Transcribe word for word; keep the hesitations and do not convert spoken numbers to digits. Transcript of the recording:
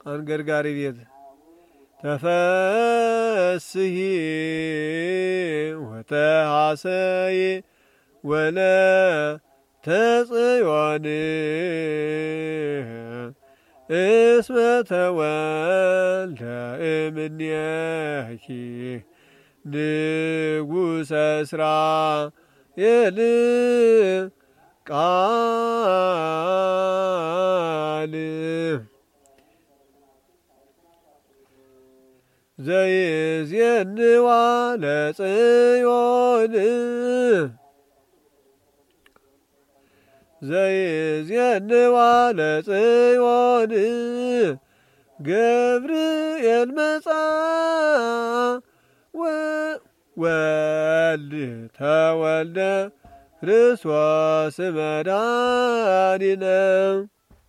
አንገርጋሪ ቤት ተፈስሒ ወተሐሰይ ወለ ተጽዮን እስመ ተወልደ እምኔኪ ንጉሠ እስራኤል ቃል ዘይዜንዋ ለጽዮን ዘይዜንዋ ለጽዮን ገብርኤል መጻ ወልድ ተወልደ ክርስቶስ መድኃኒነ